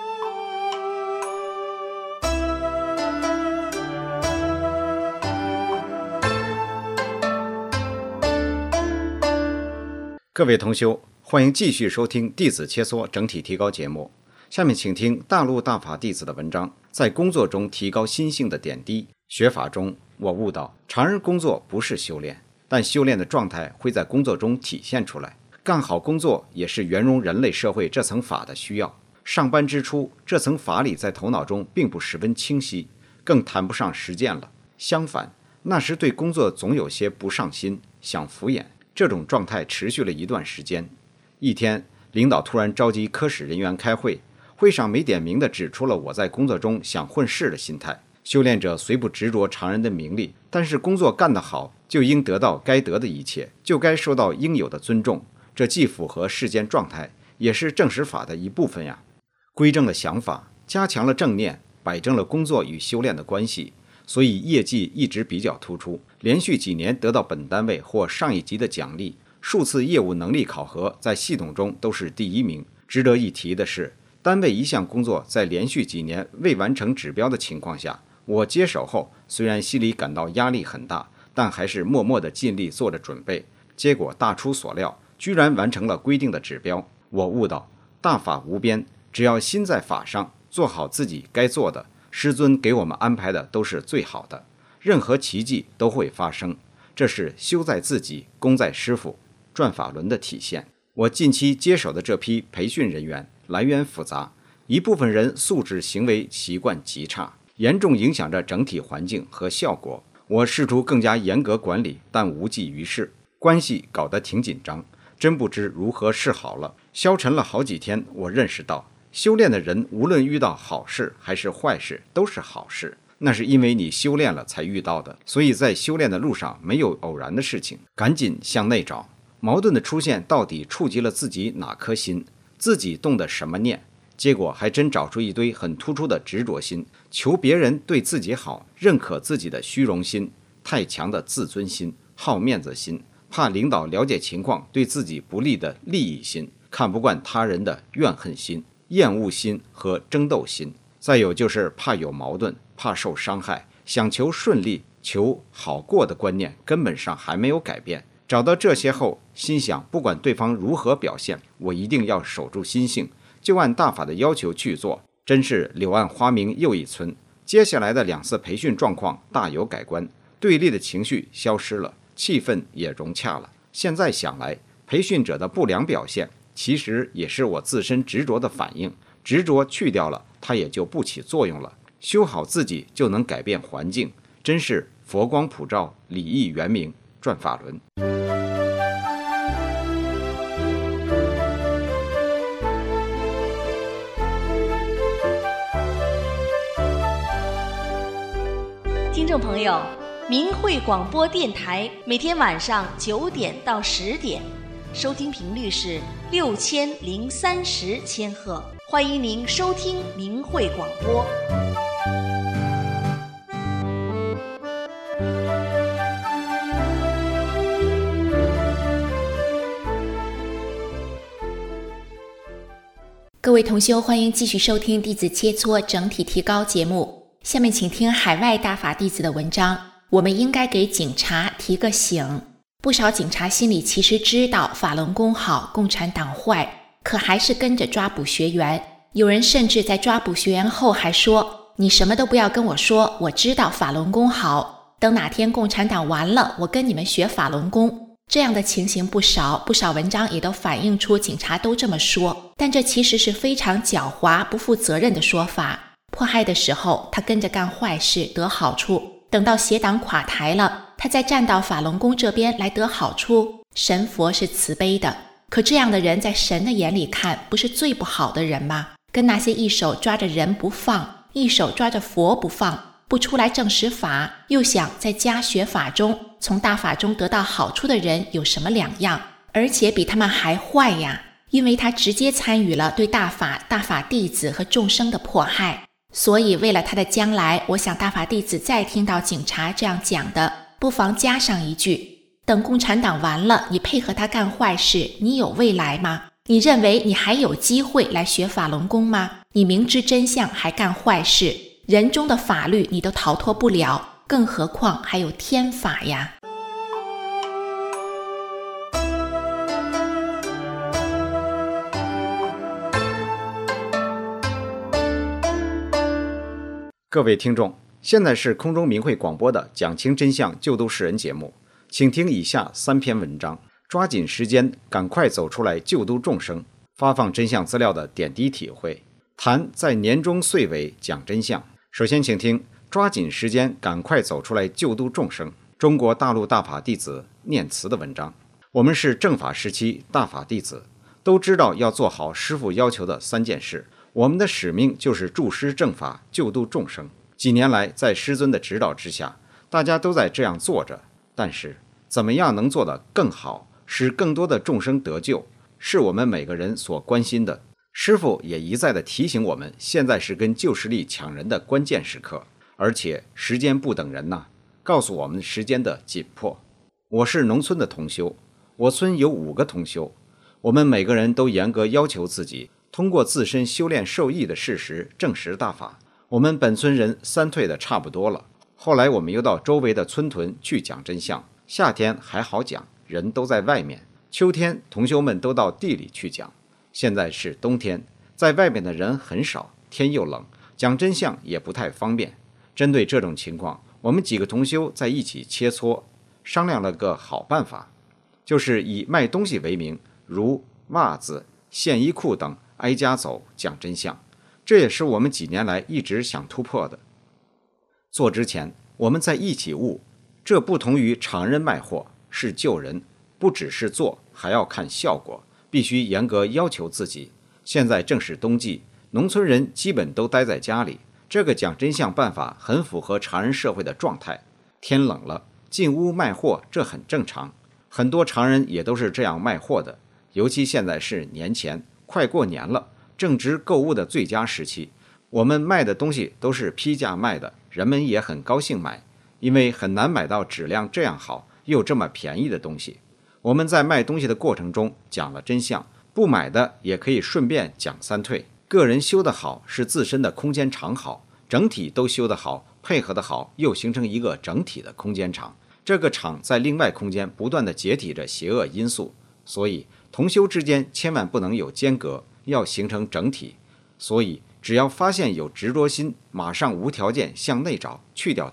各位同修，欢迎继续收听弟子切磋整体提高节目。下面请听大陆大法弟子的文章，在工作中提高心性的点滴。学法中，我悟到，常人工作不是修炼，但修炼的状态会在工作中体现出来。干好工作也是圆融人类社会这层法的需要。上班之初，这层法理在头脑中并不十分清晰，更谈不上实践了。相反，那时对工作总有些不上心，想敷衍。这种状态持续了一段时间。一天，领导突然召集科室人员开会，会上没点名地指出了我在工作中想混事的心态。修炼者虽不执着常人的名利，但是工作干得好，就应得到该得的一切，就该受到应有的尊重。这既符合世间状态，也是正实法的一部分呀。归正了想法，加强了正念，摆正了工作与修炼的关系，所以业绩一直比较突出，连续几年得到本单位或上一级的奖励，数次业务能力考核在系统中都是第一名。值得一提的是，单位一项工作在连续几年未完成指标的情况下，我接手后虽然心里感到压力很大，但还是默默地尽力做着准备。结果大出所料，居然完成了规定的指标。我悟到，大法无边，只要心在法上，做好自己该做的，师尊给我们安排的都是最好的，任何奇迹都会发生。这是修在自己，功在师父，转法轮的体现。我近期接手的这批培训人员来源复杂，一部分人素质行为习惯极差，严重影响着整体环境和效果。我试图更加严格管理，但无济于事，关系搞得挺紧张，真不知如何是好了。消沉了好几天，我认识到，修炼的人无论遇到好事还是坏事都是好事，那是因为你修炼了才遇到的。所以在修炼的路上没有偶然的事情，赶紧向内找。矛盾的出现到底触及了自己哪颗心，自己动的什么念，结果还真找出一堆很突出的执着心，求别人对自己好，认可自己的虚荣心，太强的自尊心，好面子心，怕领导了解情况对自己不利的利益心，看不惯他人的怨恨心、厌恶心和争斗心。再有就是怕有矛盾，怕受伤害，想求顺利、求好过的观念根本上还没有改变。找到这些后，心想不管对方如何表现，我一定要守住心性，就按大法的要求去做。真是柳暗花明又一村。接下来的2次培训状况大有改观， 对立的情绪消失了，气氛也融洽了。现在想来，培训者的不良表现其实也是我自身执着的反应，执着去掉了，它也就不起作用了。修好自己就能改变环境，真是佛光普照，礼义圆明，转法轮。 听众朋友，明慧广播电台每天晚上9点到10点，收听频率是6030千赫，欢迎您收听明慧广播。 各位同修，欢迎继续收听弟子切磋整体提高节目。下面请听海外大法弟子的文章。我们应该给警察提个醒。不少警察心里其实知道法轮功好，共产党坏，可还是跟着抓捕学员。有人甚至在抓捕学员后还说，你什么都不要跟我说，我知道法轮功好，等哪天共产党完了，我跟你们学法轮功。这样的情形不少文章也都反映出警察都这么说，但这其实是非常狡猾不负责任的说法。迫害的时候他跟着干坏事得好处，等到邪党垮台了，他再站到法轮功这边来得好处。神佛是慈悲的，可这样的人在神的眼里看，不是最不好的人吗？跟那些一手抓着人不放，一手抓着佛不放，不出来证实法，又想在家学法中，从大法中得到好处的人有什么两样？而且比他们还坏呀，因为他直接参与了对大法弟子和众生的迫害。所以为了他的将来，我想大法弟子再听到警察这样讲的，不妨加上一句，等共产党完了，你配合他干坏事，你有未来吗？你认为你还有机会来学法轮功吗？你明知真相还干坏事，人中的法律你都逃脱不了，更何况还有天法呀。 各位听众，现在是空中明慧广播的讲清真相救度世人节目，请听以下3篇文章，抓紧时间赶快走出来救度众生，发放真相资料的点滴体会，谈在年终岁尾讲真相。首先请听抓紧时间赶快走出来救度众生，中国大陆大法弟子念慈的文章。我们是正法时期大法弟子，都知道要做好师父要求的3件事，我们的使命就是助师正法，救度众生。几年来，在师尊的指导之下，大家都在这样做着，但是怎么样能做得更好，使更多的众生得救，是我们每个人所关心的。师父也一再地提醒我们，现在是跟旧势力抢人的关键时刻，而且时间不等人呐，告诉我们时间的紧迫。我是农村的同修，我村有5个同修，我们每个人都严格要求自己，通过自身修炼受益的事实证实大法。我们本村人3退的差不多了，后来我们又到周围的村屯去讲真相。夏天还好讲，人都在外面，秋天同修们都到地里去讲。现在是冬天，在外面的人很少，天又冷，讲真相也不太方便。针对这种情况，我们几个同修在一起切磋，商量了个好办法，就是以卖东西为名，如袜子、线衣裤等挨家走讲真相。这也是我们几年来一直想突破的。做之前我们在一起悟，这不同于常人卖货，是救人，不只是做，还要看效果，必须严格要求自己。现在正是冬季，农村人基本都待在家里，这个讲真相办法很符合常人社会的状态。天冷了，进屋卖货，这很正常，很多常人也都是这样卖货的。尤其现在是年前，快过年了，正值购物的最佳时期，我们卖的东西都是批价卖的，人们也很高兴买，因为很难买到质量这样好又这么便宜的东西。我们在卖东西的过程中讲了真相，不买的也可以顺便讲3退。个人修得好是自身的空间场好，整体都修得好，配合得好，又形成一个整体的空间场。这个场在另外空间不断地解体着邪恶因素，所以同修之间千万不能有间隔，要形成整体。所以只要发现有执着心，马上无条件向内找，去掉它，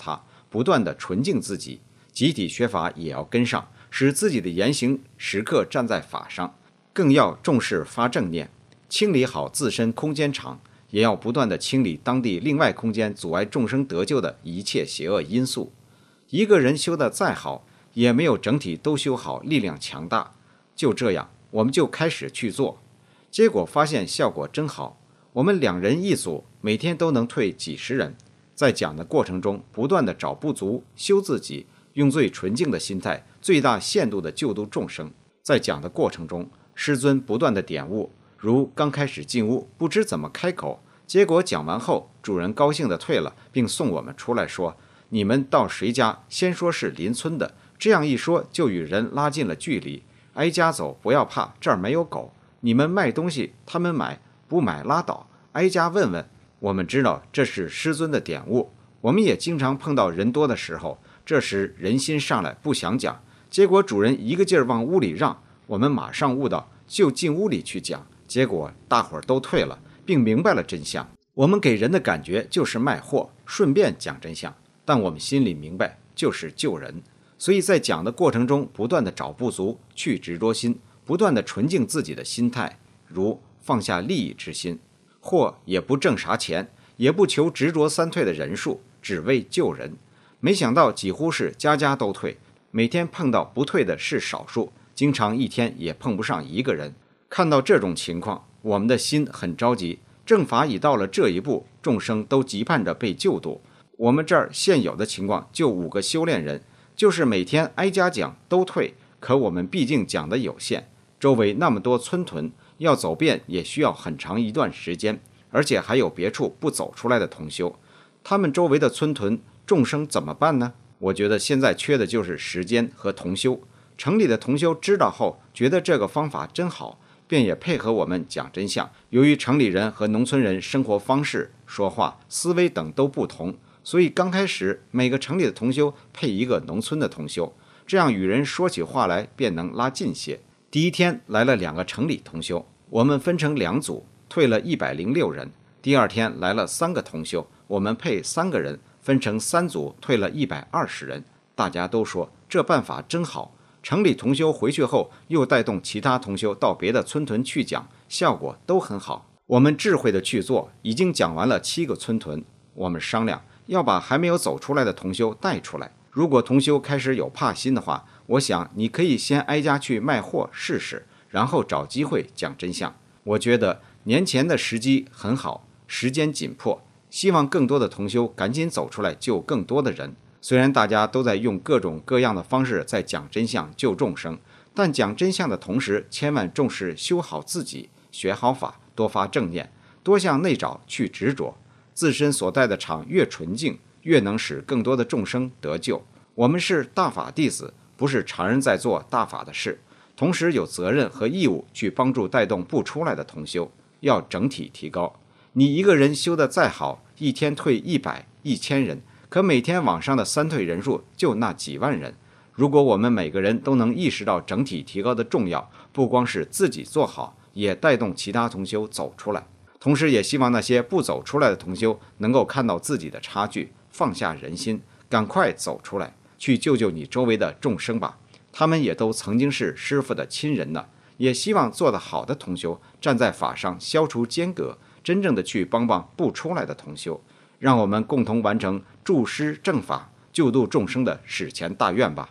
不断地纯净自己，集体学法也要跟上，使自己的言行时刻站在法上，更要重视发正念，清理好自身空间场，也要不断地清理当地另外空间阻碍众生得救的一切邪恶因素。一个人修得再好，也没有整体都修好力量强大。就这样，我们就开始去做，结果发现效果真好。我们2人一组，每天都能退几十人。在讲的过程中，不断地找不足，修自己，用最纯净的心态，最大限度地救度众生。在讲的过程中，师尊不断地点悟，如刚开始进屋，不知怎么开口，结果讲完后，主人高兴地退了，并送我们出来说：“你们到谁家，先说是邻村的，这样一说就与人拉近了距离。挨家走，不要怕，这儿没有狗。你们卖东西，他们买，不买拉倒，挨家问问。”我们知道这是师尊的点悟。我们也经常碰到人多的时候，这时人心上来不想讲，结果主人一个劲儿往屋里让，我们马上悟到，就进屋里去讲，结果大伙儿都退了，并明白了真相。我们给人的感觉就是卖货，顺便讲真相，但我们心里明白就是救人。所以在讲的过程中，不断地找不足，去执着心，不断地纯净自己的心态，如放下利益之心，或也不挣啥钱，也不求执着3退的人数，只为救人。没想到几乎是家家都退，每天碰到不退的是少数，经常一天也碰不上1个人。看到这种情况，我们的心很着急，正法已到了这一步，众生都急盼着被救度。我们这儿现有的情况就5个修炼人，就是每天挨家讲都退，可我们毕竟讲的有限，周围那么多村屯，要走遍也需要很长一段时间，而且还有别处不走出来的同修，他们周围的村屯众生怎么办呢？我觉得现在缺的就是时间和同修。城里的同修知道后，觉得这个方法真好，便也配合我们讲真相。由于城里人和农村人生活方式、说话、思维等都不同，所以刚开始每个城里的同修配一个农村的同修，这样与人说起话来便能拉近些。第一天来了2个城里同修，我们分成2组，退了106人。第2天来了3个同修，我们配3个人，分成3组，退了120人。大家都说这办法真好。城里同修回去后，又带动其他同修到别的村屯去讲，效果都很好。我们智慧的去做，已经讲完了7个村屯。我们商量要把还没有走出来的同修带出来。如果同修开始有怕心的话，我想你可以先挨家去卖货试试，然后找机会讲真相。我觉得年前的时机很好，时间紧迫，希望更多的同修赶紧走出来救更多的人。虽然大家都在用各种各样的方式在讲真相救众生，但讲真相的同时，千万重视修好自己，学好法，多发正念，多向内找去执着。自身所在的场越纯净，越能使更多的众生得救。我们是大法弟子，不是常人在做大法的事，同时有责任和义务去帮助带动不出来的同修，要整体提高。你一个人修得再好，一天退100、1000人，可每天网上的3退人数就那几万人。如果我们每个人都能意识到整体提高的重要，不光是自己做好，也带动其他同修走出来。同时也希望那些不走出来的同修能够看到自己的差距，放下人心，赶快走出来，去救救你周围的众生吧。他们也都曾经是师父的亲人呢。也希望做得好的同修站在法上消除间隔，真正的去帮帮不出来的同修，让我们共同完成助师正法、救度众生的史前大愿吧。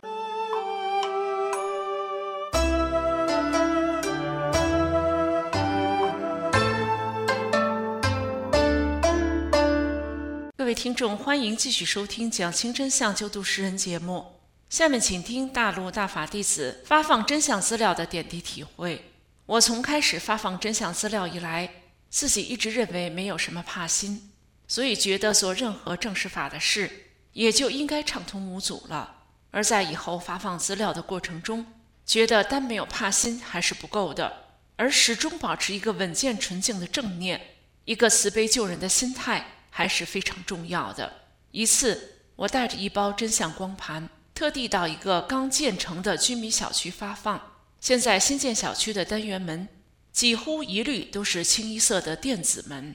各位听众，欢迎继续收听讲清真相救度世人节目。下面请听大陆大法弟子发放真相资料的点滴体会。我从开始发放真相资料以来，自己一直认为没有什么怕心，所以觉得做任何正式法的事也就应该畅通无阻了。而在以后发放资料的过程中，觉得单没有怕心还是不够的，而始终保持一个稳健纯净的正念，一个慈悲救人的心态还是非常重要的。一次我带着一包真相光盘，特地到一个刚建成的居民小区发放。现在新建小区的单元门几乎一律都是清一色的电子门，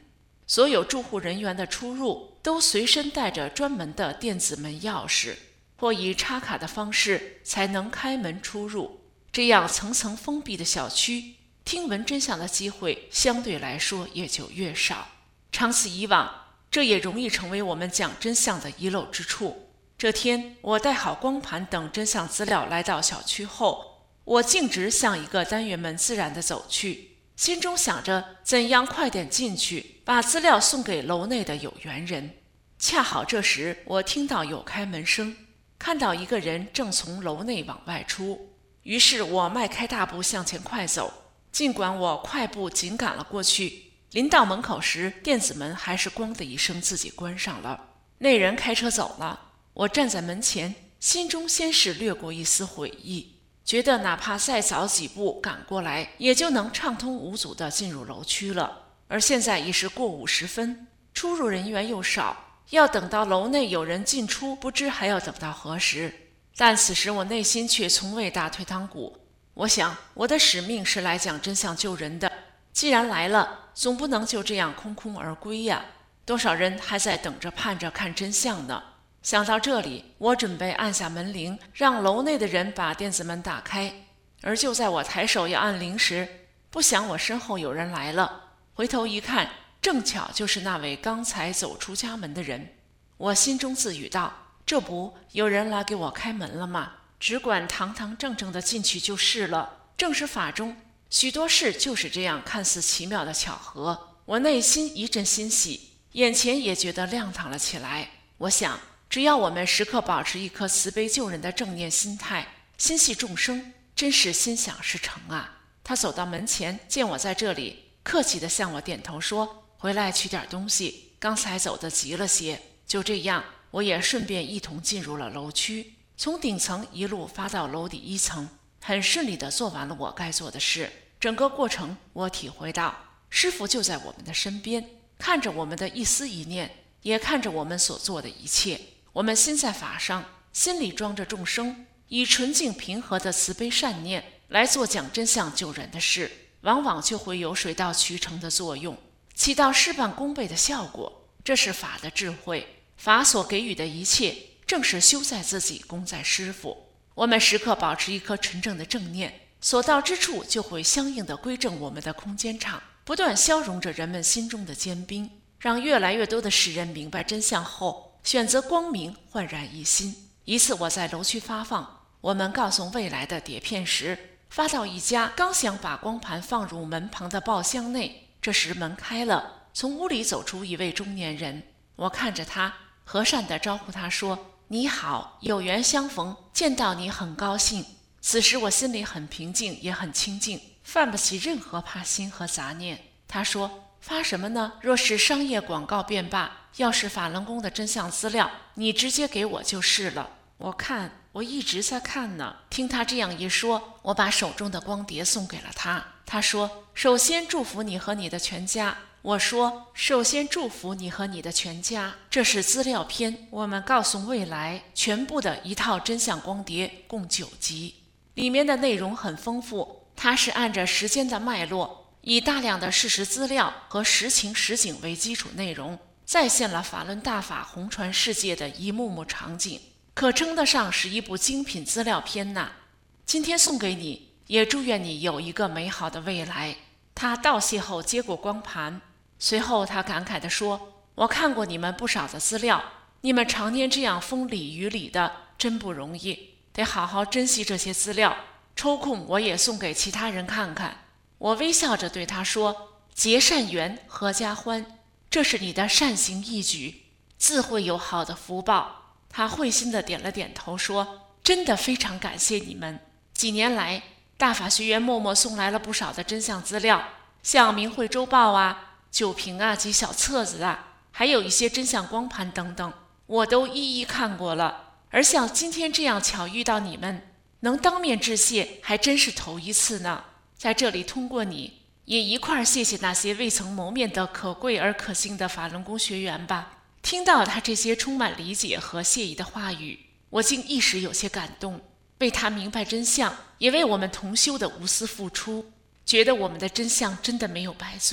所有住户人员的出入都随身带着专门的电子门钥匙，或以插卡的方式才能开门出入。这样层层封闭的小区，听闻真相的机会相对来说也就越少。长此以往，这也容易成为我们讲真相的遗漏之处。这天，我带好光盘等真相资料来到小区后，我径直向一个单元门自然地走去，心中想着怎样快点进去，把资料送给楼内的有缘人。恰好这时，我听到有开门声，看到一个人正从楼内往外出。于是我迈开大步向前快走，尽管我快步紧赶了过去，临到门口时，电子门还是咣的一声自己关上了。那人开车走了，我站在门前，心中先是掠过一丝悔意，觉得哪怕再早几步赶过来，也就能畅通无阻地进入楼区了。而现在已是过午时分，出入人员又少，要等到楼内有人进出，不知还要等到何时。但此时我内心却从未打退堂鼓。我想，我的使命是来讲真相救人的，既然来了，总不能就这样空空而归呀。多少人还在等着盼着看真相呢？想到这里，我准备按下门铃，让楼内的人把电子门打开。而就在我抬手要按铃时，不想我身后有人来了。回头一看，正巧就是那位刚才走出家门的人。我心中自语道，这不，有人来给我开门了吗？只管堂堂正正的进去就是了。正是法中，许多事就是这样看似奇妙的巧合。我内心一阵欣喜，眼前也觉得亮堂了起来。我想，只要我们时刻保持一颗慈悲救人的正念心态，心系众生，真是心想事成啊。他走到门前，见我在这里，客气地向我点头说，回来取点东西，刚才走得急了些。就这样，我也顺便一同进入了楼区，从顶层一路发到楼底1层，很顺利地做完了我该做的事。整个过程我体会到，师父就在我们的身边，看着我们的一丝一念，也看着我们所做的一切。我们心在法上，心里装着众生，以纯净平和的慈悲善念来做讲真相救人的事，往往就会有水到渠成的作用，起到事半功倍的效果。这是法的智慧，法所给予的一切，正是修在自己，功在师父。我们时刻保持一颗纯正的正念，所到之处就会相应的归正我们的空间场，不断消融着人们心中的坚冰，让越来越多的世人明白真相后，选择光明，焕然一新。一次我在楼区发放我们告诉未来的碟片时，发到一家刚想把光盘放入门旁的报箱内，这时门开了，从屋里走出一位中年人。我看着他，和善地招呼他说，你好，有缘相逢，见到你很高兴。此时我心里很平静，也很清静，泛不起任何怕心和杂念。他说，发什么呢？若是商业广告便罢，要是法轮功的真相资料，你直接给我就是了。我一直在看呢。听他这样一说，我把手中的光碟送给了他。他说，首先祝福你和你的全家。我说，首先祝福你和你的全家。这是资料片，我们告诉未来全部的一套真相光碟，共9集，里面的内容很丰富。它是按着时间的脉络，以大量的事实资料和实情实景为基础内容，再现了法轮大法红传世界的一幕幕场景，可称得上是一部精品资料片呐。今天送给你，也祝愿你有一个美好的未来。他道谢后接过光盘，随后他感慨地说，我看过你们不少的资料，你们常年这样风里雨里的，真不容易，得好好珍惜这些资料，抽空我也送给其他人看看。我微笑着对他说，结善缘，合家欢，这是你的善行义举，自会有好的福报。他会心地点了点头说，真的非常感谢你们。几年来，大法学院默默送来了不少的真相资料，像明慧周报啊、酒瓶啊及小册子啊，还有一些真相光盘等等，我都一一看过了。而像今天这样巧遇到你们，能当面致谢，还真是头一次呢。在这里通过你，也一块谢谢那些未曾谋面的可贵而可信的法轮功学员吧。听到他这些充满理解和谢意的话语，我竟一时有些感动，为他明白真相，也为我们同修的无私付出，觉得我们的真相真的没有白做。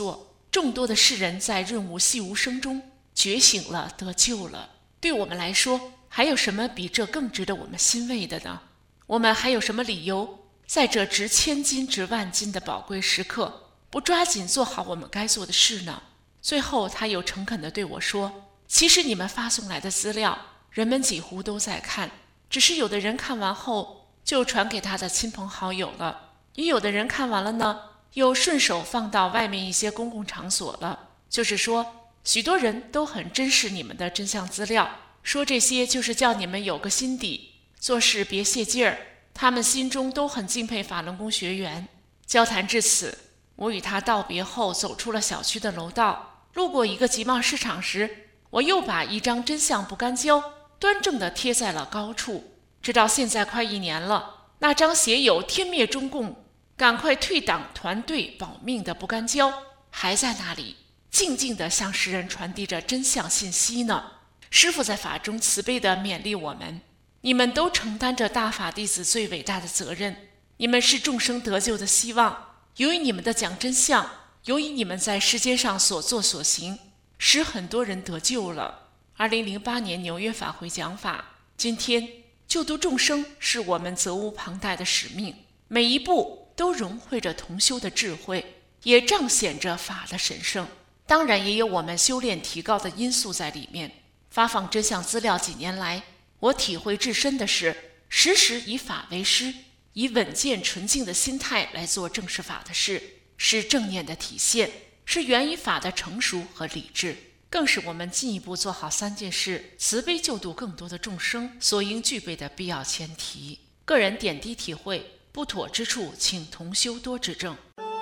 众多的世人在润物细无声中觉醒了，得救了。对我们来说，还有什么比这更值得我们欣慰的呢？我们还有什么理由在这值千金值万金的宝贵时刻不抓紧做好我们该做的事呢？最后他又诚恳地对我说，其实你们发送来的资料人们几乎都在看，只是有的人看完后就传给他的亲朋好友了，也有的人看完了呢又顺手放到外面一些公共场所了。就是说，许多人都很珍视你们的真相资料，说这些就是叫你们有个心底，做事别泄劲儿。他们心中都很敬佩法轮功学员。交谈至此，我与他道别后走出了小区的楼道，路过一个集贸市场时，我又把一张真相不干胶端正地贴在了高处。直到现在快1年了，那张写有天灭中共，赶快退党团队保命的不干胶还在那里，静静地向世人传递着真相信息呢。师父在法中慈悲地勉励我们，你们都承担着大法弟子最伟大的责任，你们是众生得救的希望。由于你们的讲真相，由于你们在世间上所作所行，使很多人得救了。2008年纽约法会讲法，今天救度众生是我们责无旁贷的使命，每一步都融汇着同修的智慧，也彰显着法的神圣。当然也有我们修炼提高的因素在里面。发放真相资料几年来，我体会至深的是，时时以法为师，以稳健纯净的心态来做正视法的事，是正念的体现，是源于法的成熟和理智，更是我们进一步做好3件事，慈悲救度更多的众生所应具备的必要前提。个人点滴体会，不妥之处请同修多指正。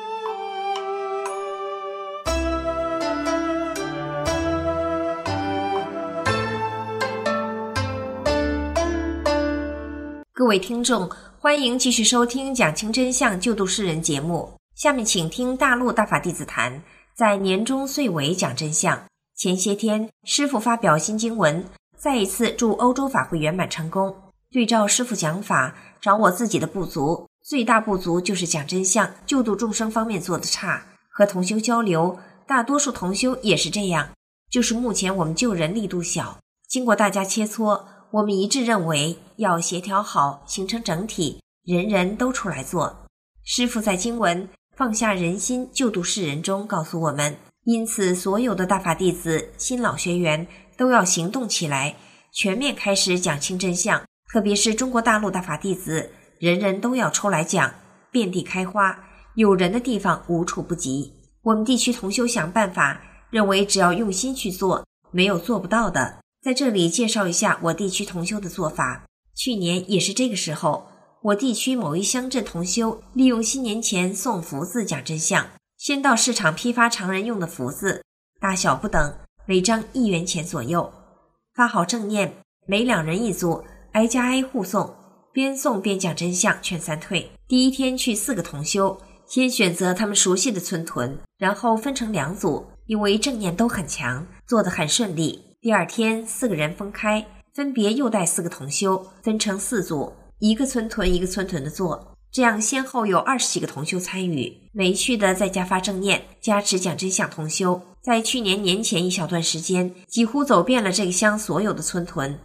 各位听众，欢迎继续收听讲清真相救度世人节目。下面请听大陆大法弟子谈，在年终岁尾讲真相。前些天师父发表新经文，再一次祝欧洲法会圆满成功。对照师父讲法，找我自己的不足，最大不足就是讲真相救度众生方面做得差。和同修交流，大多数同修也是这样，就是目前我们救人力度小。经过大家切磋，我们一致认为要协调好，形成整体，人人都出来做。师父在经文放下人心救度世人中告诉我们，因此所有的大法弟子新老学员都要行动起来，全面开始讲清真相，特别是中国大陆大法弟子，人人都要出来讲，遍地开花，有人的地方无处不及。我们地区同修想办法，认为只要用心去做，没有做不到的。在这里介绍一下我地区同修的做法。去年也是这个时候，我地区某一乡镇同修利用新年前送福字讲真相，先到市场批发常人用的福字，大小不等，每张1元钱左右，发好正念，每2人1组，挨家挨户送，边送边讲真相，劝3退。第一天去4个同修，先选择他们熟悉的村屯，然后分成2组，因为正念都很强，做得很顺利。第2天4个人分开，分别又带4个同修，分成4组，一个村屯一个村屯的做，这样先后有20几个同修参与，每去的在家发正念，加持讲真相同修。在去年年前一小段时间，几乎走遍了这个乡所有的村屯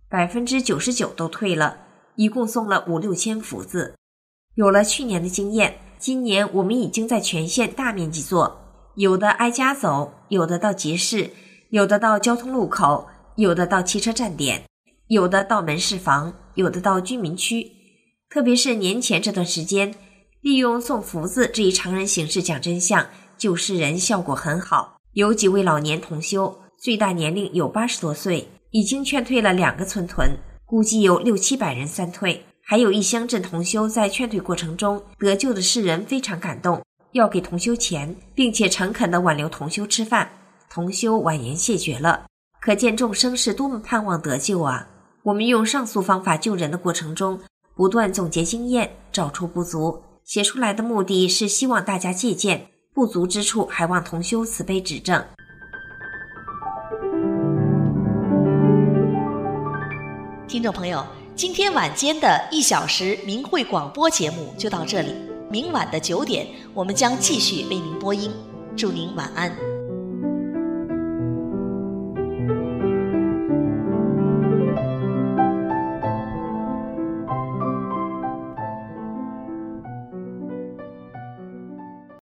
，99%都退了，一共送了5、6千福字。有了去年的经验，今年我们已经在全县大面积做，有的挨家走，有的到集市，有的到交通路口，有的到汽车站点，有的到门市房，有的到居民区。特别是年前这段时间，利用送福字这一常人形式讲真相救世人效果很好。有几位老年同修，最大年龄有80多岁，已经劝退了2个村屯，估计有600、700人3退。还有一乡镇同修在劝退过程中得救的世人非常感动，要给同修钱，并且诚恳地挽留同修吃饭，同修婉言谢绝了。可见众生是多么盼望得救啊！我们用上述方法救人的过程中，不断总结经验，找出不足，写出来的目的是希望大家借鉴，不足之处还望同修慈悲指正。 听众朋友，今天晚间的1小时明慧广播节目就到这里，明晚的9点我们将继续为您播音。 祝您晚安。